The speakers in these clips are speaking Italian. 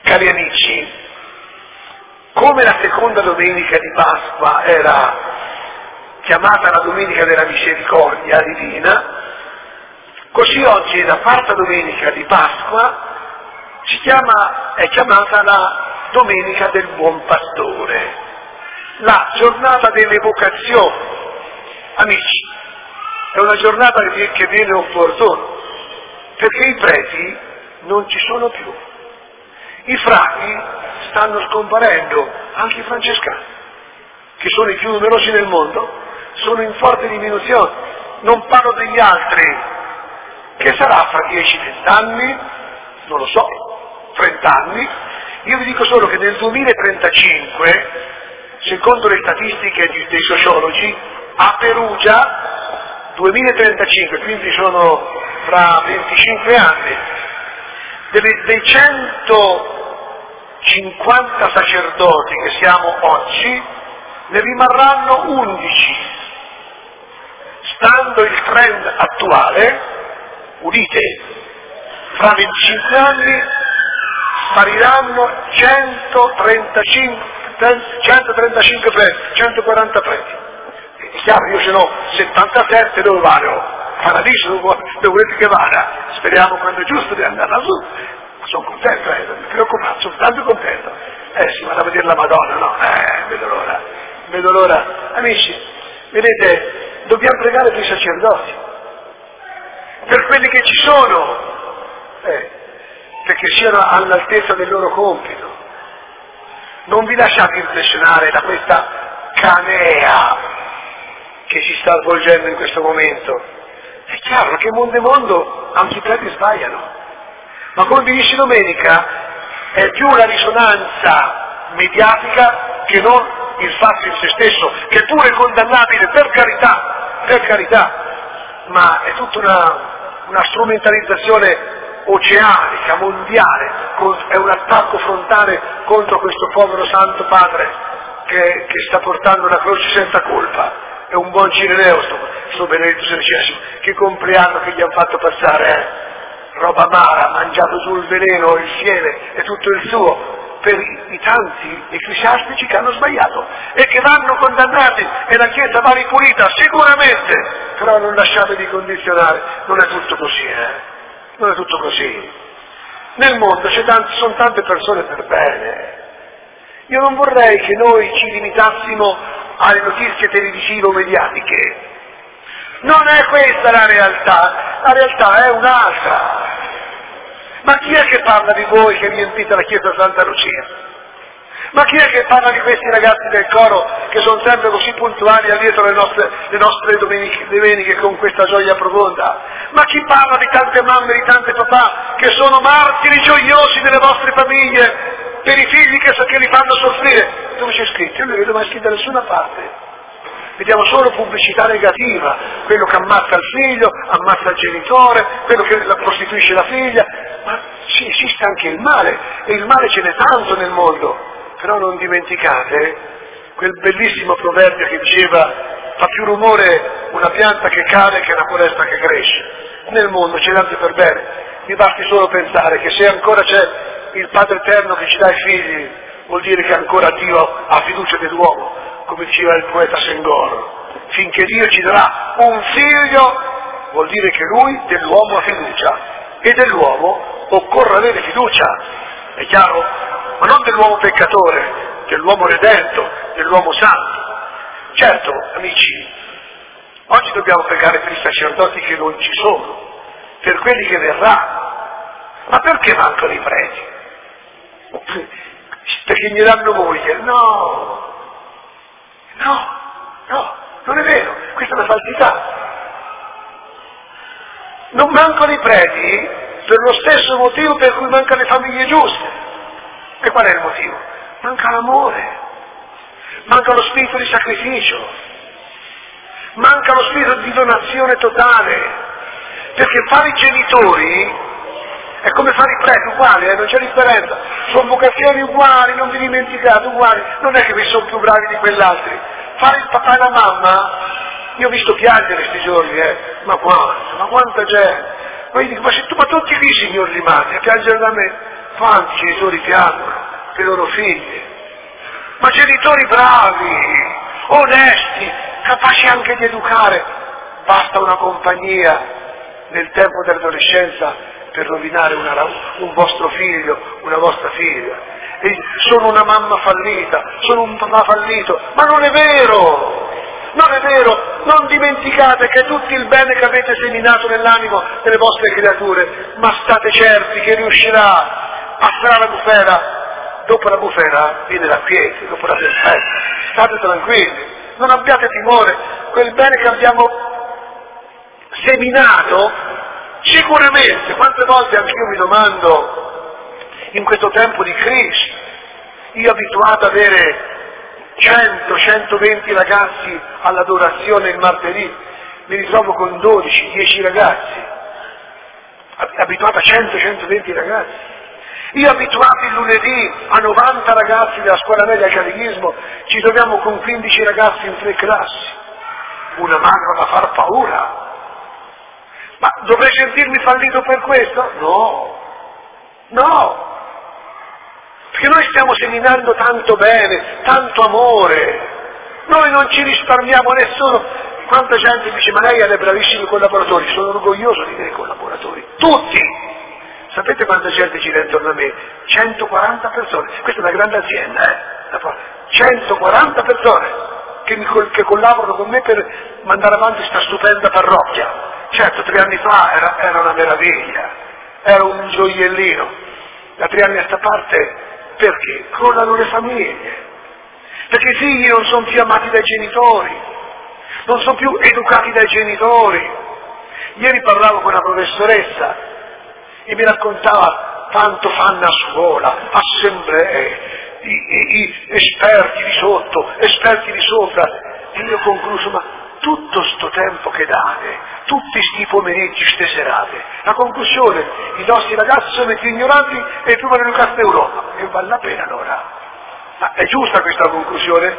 Cari amici, come la seconda domenica di Pasqua era chiamata la domenica della misericordia divina, così oggi la quarta domenica di Pasqua è chiamata la domenica del buon pastore, la giornata delle vocazioni. Amici, è una giornata che viene opportuna, perché i preti non ci sono più. I frati stanno scomparendo, anche i francescani, che sono i più numerosi nel mondo, sono in forte diminuzione. Non parlo degli altri, che sarà fra 10-20 anni, non lo so, 30 anni. Io vi dico solo che nel 2035, secondo le statistiche dei sociologi, a Perugia, 2035, quindi sono fra 25 anni, dei 150 sacerdoti che siamo oggi, ne rimarranno 11. Stando il trend attuale, udite, fra 25 anni spariranno 135 preti, 140 preti. È chiaro, io ce n'ho 77, dove vado? Paradiso, dove volete che vada? Speriamo quando è giusto di andare lassù. Ma sono contento, mi preoccupato, sono tanto contento. Sì, vado a vedere la Madonna, no? Vedo l'ora. Amici, vedete, dobbiamo pregare per i sacerdoti, per quelli che ci sono, perché siano all'altezza del loro compito. Non vi lasciate impressionare da questa canea che si sta svolgendo in questo momento. È chiaro che mondo e mondo anche i preti sbagliano, ma come vi dissi domenica è più una risonanza mediatica che non il fatto in se stesso, che è pure condannabile, per carità, ma è tutta una strumentalizzazione oceanica, mondiale, è un attacco frontale contro questo povero Santo Padre che sta portando la croce senza colpa. È un buon Cireneo sto Benedetto XVI, che compleanno che gli hanno fatto passare, roba amara, ha mangiato giù il veleno, il fiele e tutto il suo, per i tanti ecclesiastici che hanno sbagliato e che vanno condannati e la Chiesa va ripulita, sicuramente, però non lasciatevi condizionare, non è tutto così, non è tutto così. Nel mondo sono tante persone per bene. Io non vorrei che noi ci limitassimo alle notizie televisive o mediatiche. Non è questa la realtà è un'altra. Ma chi è che parla di voi che riempite la chiesa Santa Lucia? Ma chi è che parla di questi ragazzi del coro che sono sempre così puntuali dietro le nostre domeniche con questa gioia profonda? Ma chi parla di tante mamme, di tante papà che sono martiri gioiosi delle vostre famiglie per i figli che li fanno soffrire? Dove c'è scritto? Io non vedo mai scritto da nessuna parte. Vediamo solo pubblicità negativa, quello che ammazza il figlio, ammazza il genitore, quello che prostituisce la figlia, ma esiste anche il male, e il male ce n'è tanto nel mondo. Però non dimenticate quel bellissimo proverbio che diceva: fa più rumore una pianta che cade che una foresta che cresce. Nel mondo c'è tanto per bene, mi basti solo pensare che se ancora c'è il Padre Eterno che ci dà i figli, vuol dire che ancora Dio ha fiducia dell'uomo, come diceva il poeta Senghor. Finché Dio ci darà un figlio, vuol dire che Lui dell'uomo ha fiducia, e dell'uomo occorre avere fiducia, è chiaro? Ma non dell'uomo peccatore, dell'uomo redento, dell'uomo santo. Certo, amici, oggi dobbiamo pregare per i sacerdoti che non ci sono, per quelli che verranno. Ma perché mancano i preti? Perché gli danno moglie? No, non è vero, questa è una falsità. Non mancano i preti per lo stesso motivo per cui mancano le famiglie giuste. E qual è il motivo? Manca l'amore, manca lo spirito di sacrificio, manca lo spirito di donazione totale, perché fare i genitori è come fare i preti, uguali, non c'è differenza, sono vocazioni uguali, non vi dimenticate, uguali, non è che vi sono più bravi di quell'altri. Fare il papà e la mamma, io ho visto piangere questi giorni, ma quanta gente, ma io dico, ma tutti lì signori rimasti a piangere da me, Quanti genitori piangono per i loro figli? Ma genitori bravi, onesti, capaci anche di educare. Basta una compagnia nel tempo dell'adolescenza per rovinare un vostro figlio, una vostra figlia. E sono una mamma fallita, sono un papà fallito, ma non è vero! Non è vero, non dimenticate che tutto il bene che avete seminato nell'animo delle vostre creature, ma state certi che riuscirà. Passerà la bufera, dopo la bufera viene la quiete, dopo la tempesta. State tranquilli, non abbiate timore, quel bene che abbiamo seminato, sicuramente, quante volte anch'io mi domando, in questo tempo di crisi, io abituato ad avere 100-120 ragazzi all'adorazione il martedì, mi ritrovo con 12-10 ragazzi, abituato a 100-120 ragazzi. Io abituato il lunedì a 90 ragazzi della scuola media al catechismo, ci troviamo con 15 ragazzi in 3 classi. Una magra da far paura. Ma dovrei sentirmi fallito per questo? No. Perché noi stiamo seminando tanto bene, tanto amore. Noi non ci risparmiamo nessuno. Quanta gente dice, ma lei ha dei bravissimi collaboratori. Sono orgoglioso di miei collaboratori. Tutti! Sapete quanta gente gira intorno a me? 140 persone. Questa è una grande azienda, 140 persone che collaborano con me per mandare avanti questa stupenda parrocchia. Certo, 3 anni fa era una meraviglia, era un gioiellino. Da 3 anni a sta parte, perché? Crollano le famiglie. Perché i figli non sono più amati dai genitori, non sono più educati dai genitori. Ieri parlavo con una professoressa e mi raccontava tanto fanno a scuola, assemblee, i esperti di sotto, esperti di sopra. E io ho concluso, ma tutto sto tempo che date, tutti sti pomeriggi, ste serate, la conclusione, i nostri ragazzi sono i più ignoranti e i più maleducati d'Europa. E vale la pena allora. Ma è giusta questa conclusione?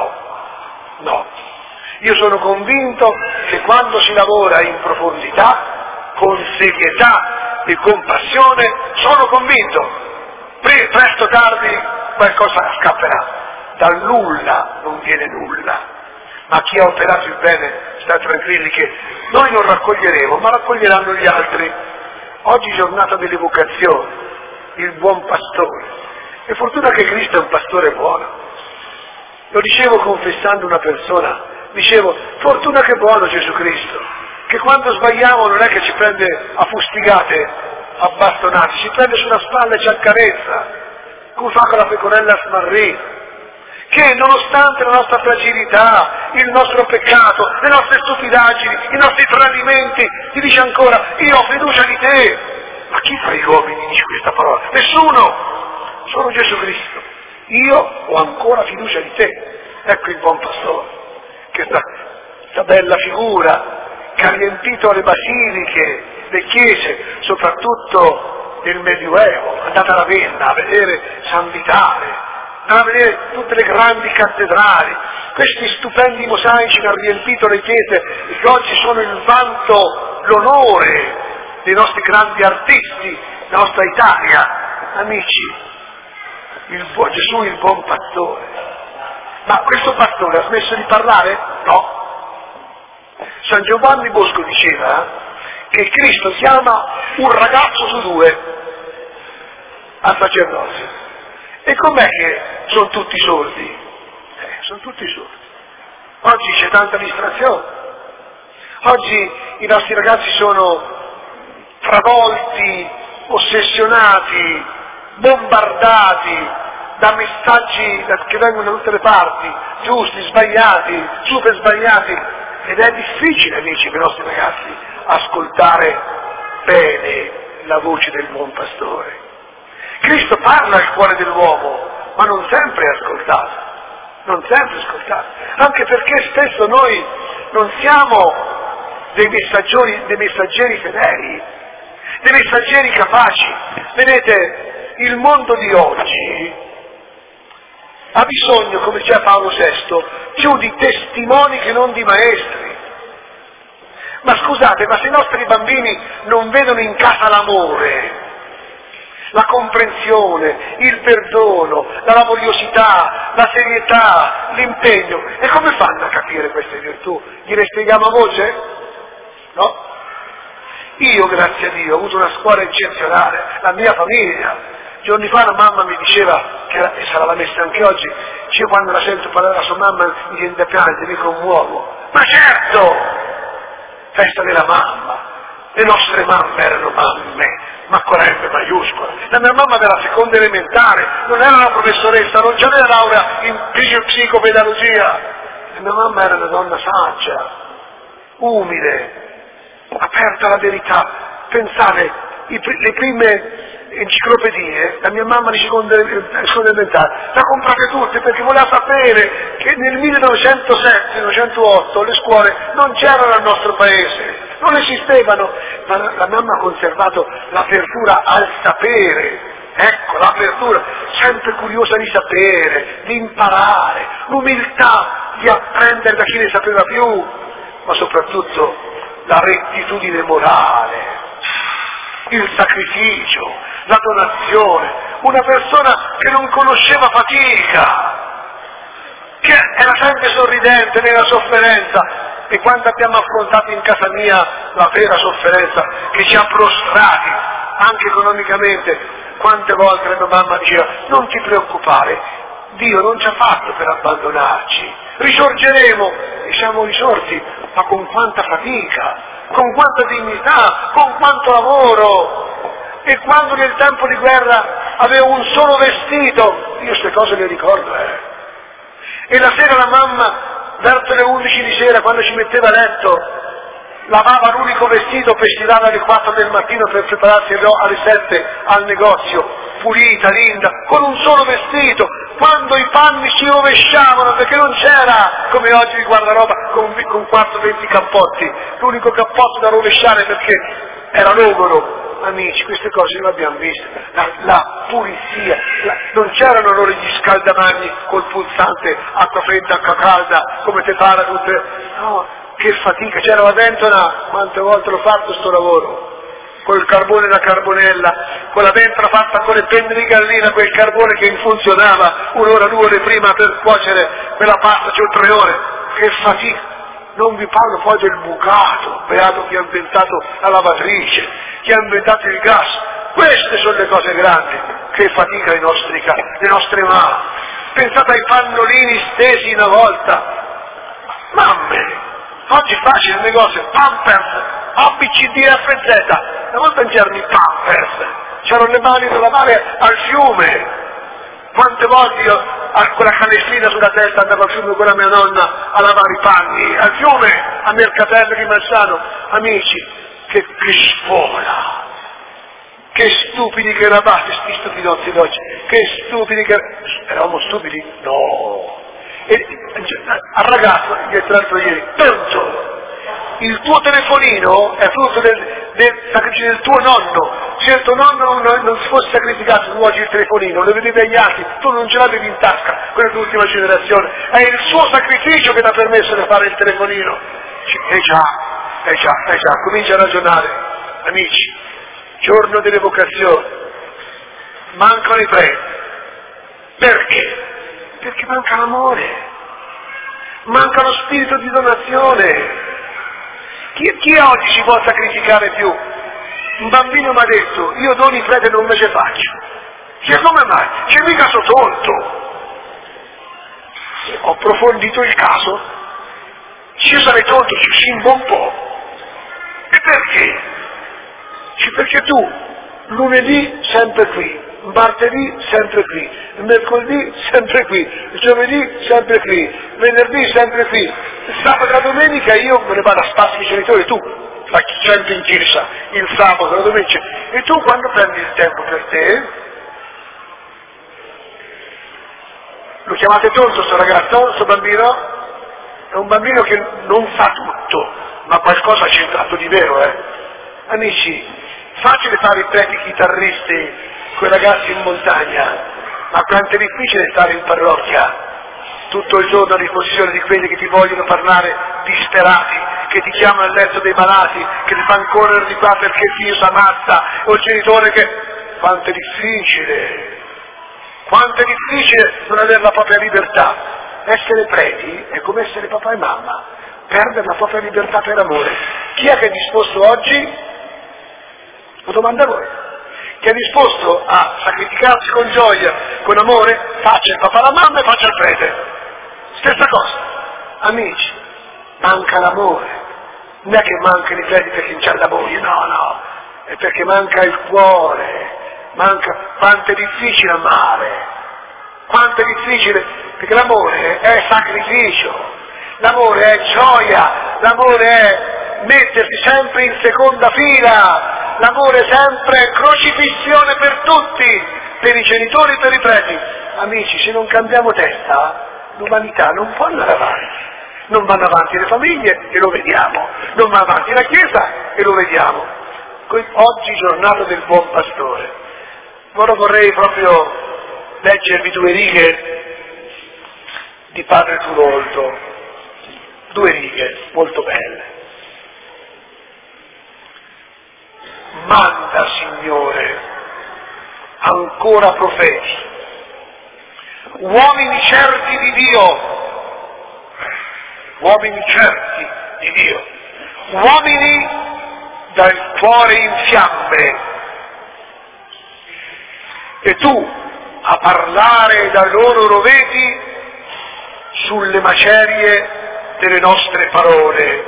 No. Io sono convinto che quando si lavora in profondità, con serietà e con passione, sono convinto, presto o tardi qualcosa scapperà. Dal nulla non viene nulla. Ma chi ha operato il bene sta tranquilli che noi non raccoglieremo, ma raccoglieranno gli altri. Oggi è giornata delle vocazioni, il buon pastore. E fortuna che Cristo è un pastore buono. Lo dicevo confessando una persona, dicevo, fortuna che è buono Gesù Cristo, che quando sbagliamo non è che ci prende a fustigate, a bastonate, ci prende sulla spalla e ci accarezza, come fa con la pecorella smarrita. Che nonostante la nostra fragilità, il nostro peccato, le nostre stupidaggini, i nostri tradimenti, ti dice ancora, io ho fiducia di te. Ma chi fra gli uomini dice questa parola? Nessuno! Solo Gesù Cristo. Io ho ancora fiducia di te. Ecco il buon pastore, che sta bella figura, che ha riempito le basiliche, le chiese, soprattutto nel Medioevo. Andate a Ravenna a vedere San Vitale, a vedere tutte le grandi cattedrali, questi stupendi mosaici che hanno riempito le chiese e che oggi sono il vanto, l'onore dei nostri grandi artisti, della nostra Italia. Amici, Gesù è il buon pastore. Ma questo pastore ha smesso di parlare? No. San Giovanni Bosco diceva che Cristo chiama un ragazzo su 2 al sacerdozio. E com'è che sono tutti sordi? Sono tutti sordi. Oggi c'è tanta distrazione. Oggi i nostri ragazzi sono travolti, ossessionati, bombardati da messaggi che vengono da tutte le parti, giusti, sbagliati, super sbagliati. Ed è difficile, amici, per i nostri ragazzi ascoltare bene la voce del buon pastore. Cristo parla al cuore dell'uomo, ma non sempre è ascoltato, anche perché spesso noi non siamo dei messaggeri fedeli, dei messaggeri capaci. Vedete, il mondo di oggi ha bisogno, come diceva Paolo VI, più di testimoni che non di maestri. Ma scusate, ma se i nostri bambini non vedono in casa l'amore, la comprensione, il perdono, la laboriosità, la serietà, l'impegno. E come fanno a capire queste virtù? Gliele spieghiamo a voce? No? Io, grazie a Dio, ho avuto una scuola eccezionale, la mia famiglia. Giorni fa la mamma mi diceva, e sarà la messa anche oggi, io quando la sento parlare alla sua mamma mi viene da piangere, mi commuovo. Ma certo! Festa della mamma. Le nostre mamme erano mamme, ma con la M maiuscola. La mia mamma della seconda elementare, non era una professoressa, non c'era laurea in psicopedagogia. La mia mamma era una donna saggia, umile, aperta alla verità. Pensate, le prime enciclopedie, la mia mamma di seconda elementare, la comprate tutte perché voleva sapere che nel 1907-1908 le scuole non c'erano al nostro paese, non esistevano, ma la mamma ha conservato l'apertura al sapere, ecco l'apertura, sempre curiosa di sapere, di imparare, l'umiltà di apprendere da chi ne sapeva più, ma soprattutto la rettitudine morale, il sacrificio, la donazione, una persona che non conosceva fatica, che era sempre sorridente nella sofferenza. E quando abbiamo affrontato in casa mia la vera sofferenza che ci ha prostrati anche economicamente, quante volte la mia mamma diceva: non ti preoccupare, Dio non ci ha fatto per abbandonarci, risorgeremo. E siamo risorti, ma con quanta fatica, con quanta dignità, con quanto lavoro. E quando nel tempo di guerra avevo un solo vestito, io queste cose le ricordo, E la sera la mamma, verso le 11 di sera, quando ci metteva a letto, lavava l'unico vestito per stirare alle 4 del mattino per prepararsi alle 7 al negozio, pulita, linda, con un solo vestito, quando i panni si rovesciavano, perché non c'era, come oggi il guardaroba, con 4-20 cappotti, l'unico cappotto da rovesciare perché era logoro. Amici, queste cose non le abbiamo viste, la pulizia, non c'erano loro gli scaldamani col pulsante, acqua fredda, acqua calda, come te pare tutte, no, che fatica, c'era la ventola, quante volte l'ho fatto sto lavoro, col carbone da carbonella, con la ventola fatta con le penne di gallina, quel carbone che funzionava 1 ora, 2 ore prima per cuocere quella pasta, cioè 3 ore, che fatica. Non vi parlo poi del bucato, beato chi ha inventato la lavatrice, chi ha inventato il gas. Queste sono le cose grandi, che fatica le nostre mani. Pensate ai pannolini stesi una volta. Mamme, oggi facile il negozio, Pampers, ABCDFZ. Una volta non c'erano i Pampers, c'erano le mani da lavare al fiume. Quante volte io con la canestrina sulla testa andavo al fiume con la mia nonna a lavare i panni, al fiume, a Mercatello di Marsano. Amici, che scuola, che stupidi che eravate, sti stupidotti d'oggi, che stupidi che eravamo stupidi? No. E al ragazzo, l'altro ieri, penso, il tuo telefonino è frutto del sacrificio del tuo nonno. Se il tuo nonno non si fosse sacrificato, tu oggi il telefonino, lo vedevi agli altri, tu non ce l'avevi in tasca, quella è l'ultima generazione. È il suo sacrificio che ti ha permesso di fare il telefonino. Già, comincia a ragionare. Amici, giorno delle vocazioni, mancano i preti. Perché? Perché manca l'amore, manca lo spirito di donazione. Chi oggi si può sacrificare più? Un bambino mi ha detto: io dono i preti e non me ce faccio. Cioè, come mai? Cioè, mica sono tonto. Ho approfondito il caso. Io sarei tonto, ci simbo un po'. E perché? Perché tu lunedì sempre qui, martedì sempre qui, mercoledì sempre qui, giovedì sempre qui, venerdì sempre qui, il sabato e la domenica io me ne vado a spazio ai genitori, tu fai sempre in chiesa il sabato e la domenica, e tu quando prendi il tempo per te? Lo chiamate tonto sto ragazzo, sto bambino? È un bambino che non sa tutto, ma qualcosa ha centrato di vero, Amici, facile fare i preti chitarristi con i ragazzi in montagna, ma quanto è difficile stare in parrocchia tutto il giorno a disposizione di quelli che ti vogliono parlare disperati, che ti chiamano al letto dei malati, che ti fanno correre di qua perché il figlio si ammazza, o il genitore che... quanto è difficile non avere la propria libertà. Essere preti è come essere papà e mamma, perdere la propria libertà per amore. Chi è che è disposto oggi? Lo domando a voi. Chi è disposto a sacrificarsi con gioia, con amore? Faccia il papà e la mamma e faccia il prete. Stessa cosa. Amici, manca l'amore. Non è che mancano i preti perché non c'è la moglie, no, è perché manca il cuore, quanto è difficile amare, quanto è difficile, perché l'amore è sacrificio, l'amore è gioia, l'amore è mettersi sempre in seconda fila, l'amore è sempre crocifissione per tutti, per i genitori e per i preti. Amici, se non cambiamo testa, l'umanità non può andare avanti. Non vanno avanti le famiglie e lo vediamo, non va avanti la Chiesa e lo vediamo. Oggi giornata del buon pastore. Ora vorrei proprio leggervi 2 righe di Padre Turoldo, 2 righe molto belle. Manda, Signore, ancora profeti, uomini certi di Dio, uomini dal cuore in fiamme, e tu a parlare dai loro roveti sulle macerie delle nostre parole,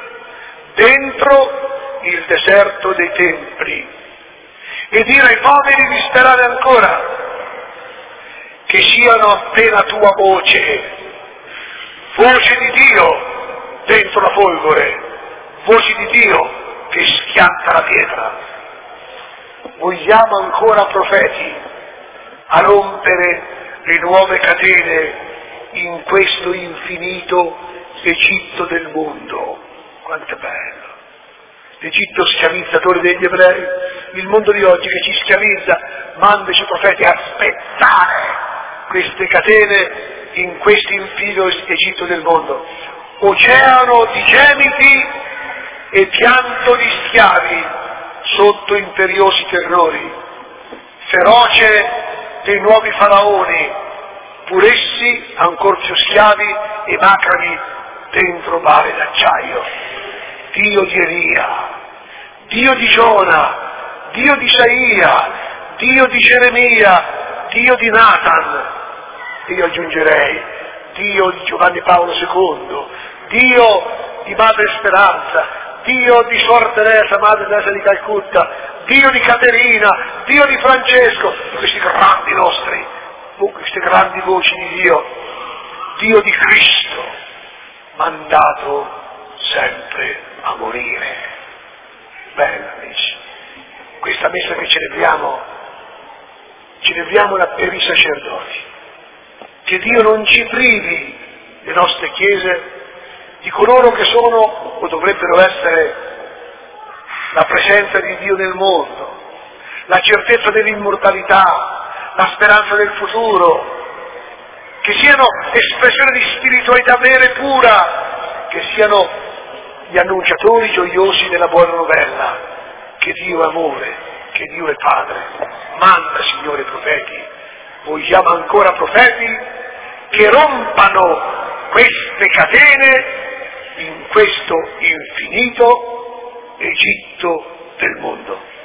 dentro il deserto dei templi, e dire ai poveri di sperare ancora, che siano appena tua voce di Dio dentro la folgore, voce di Dio che schianta la pietra. Vogliamo ancora profeti a rompere le nuove catene in questo infinito Egitto del mondo. Quanto è bello! L'Egitto schiavizzatore degli ebrei, il mondo di oggi che ci schiavizza, mandaci profeti a spezzare queste catene in questo infinito Egitto del mondo. Oceano di gemiti e pianto di schiavi sotto imperiosi terrori, feroce dei nuovi faraoni, pur essi ancor più schiavi e macrabi dentro bare d'acciaio. Dio di Elia, Dio di Giona, Dio di Isaia, Dio di Geremia, Dio di Nathan, e io aggiungerei Dio di Giovanni Paolo II, Dio di Madre Speranza, Dio di Suor Teresa, Madre Teresa di Calcutta, Dio di Caterina, Dio di Francesco, questi grandi nostri, queste grandi voci di Dio, Dio di Cristo, mandato sempre a morire. Bene, amici, questa messa che celebriamola per i sacerdoti, che Dio non ci privi le nostre chiese di coloro che sono o dovrebbero essere la presenza di Dio nel mondo, la certezza dell'immortalità, la speranza del futuro, che siano espressione di spiritualità vera e pura, che siano gli annunciatori gioiosi della buona novella, che Dio è amore, che Dio è Padre. Manda, Signore, profeti, vogliamo ancora profeti che rompano queste catene in questo infinito Egitto del mondo.